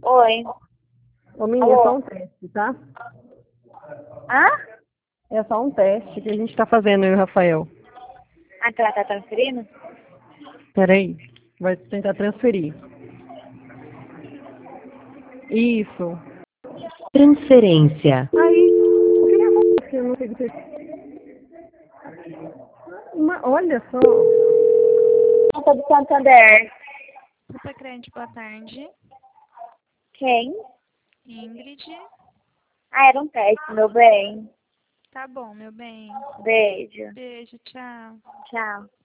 Oi. Ô, menina, é Alô? só um teste, tá? Hã? É só um teste que a gente tá fazendo, eu e o Rafael. Ah, que ela tá transferindo? Peraí, vai tentar transferir. Isso. Transferência. Aí, o que acontece? Eu não sei o que... Olha só. Eu tô do Santander. Supercrente, boa tarde. Quem? Ingrid. Ah, era um teste, meu bem. Tá bom, meu bem. Beijo. Beijo, tchau. Tchau.